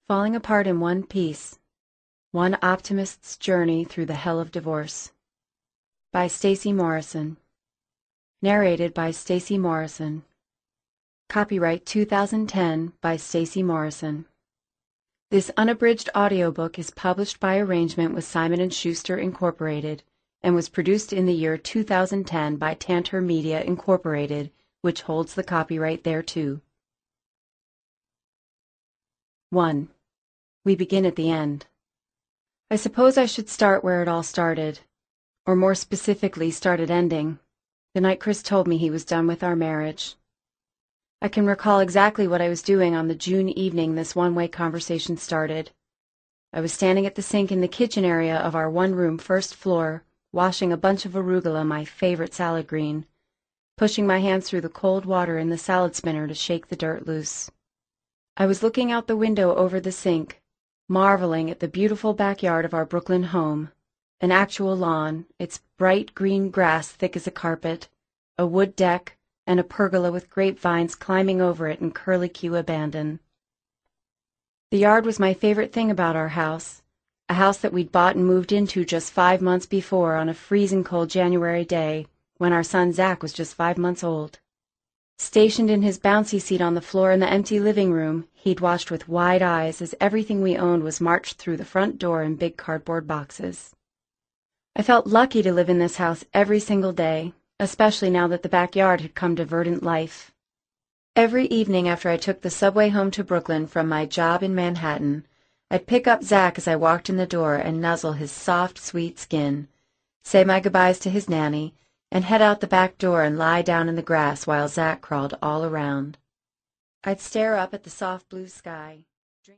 Falling Apart in One Piece: One Optimist's Journey Through the Hell of Divorce by Stacey Morrison. Narrated by Stacey Morrison. Copyright 2010 by Stacey Morrison. This unabridged audiobook is published by arrangement with Simon & Schuster, Incorporated, and was produced in the year 2010 by Tantor Media, Incorporated, which holds the copyright thereto. 1. We begin at the end. I suppose I should start where it all started, or more specifically, started ending, the night Chris told me he was done with our marriage. I can recall exactly what I was doing on the June evening this one-way conversation started. I was standing at the sink in the kitchen area of our one-room first floor, washing a bunch of arugula, my favorite salad green, pushing my hands through the cold water in the salad spinner to shake the dirt loose. I was looking out the window over the sink, marveling at the beautiful backyard of our Brooklyn home, an actual lawn, its bright green grass thick as a carpet, a wood deck, and a pergola with grapevines climbing over it in curlicue abandon. The yard was my favorite thing about our house, a house that we'd bought and moved into just 5 months before on a freezing cold January day when our son Zach was just 5 months old. Stationed in his bouncy seat on the floor in the empty living room, he'd watched with wide eyes as everything we owned was marched through the front door in big cardboard boxes. I felt lucky to live in this house every single day, especially now that the backyard had come to verdant life. Every evening after I took the subway home to Brooklyn from my job in Manhattan, I'd pick up Zach as I walked in the door and nuzzle his soft, sweet skin, say my goodbyes to his nanny, and head out the back door and lie down in the grass while Zach crawled all around. I'd stare up at the soft blue sky,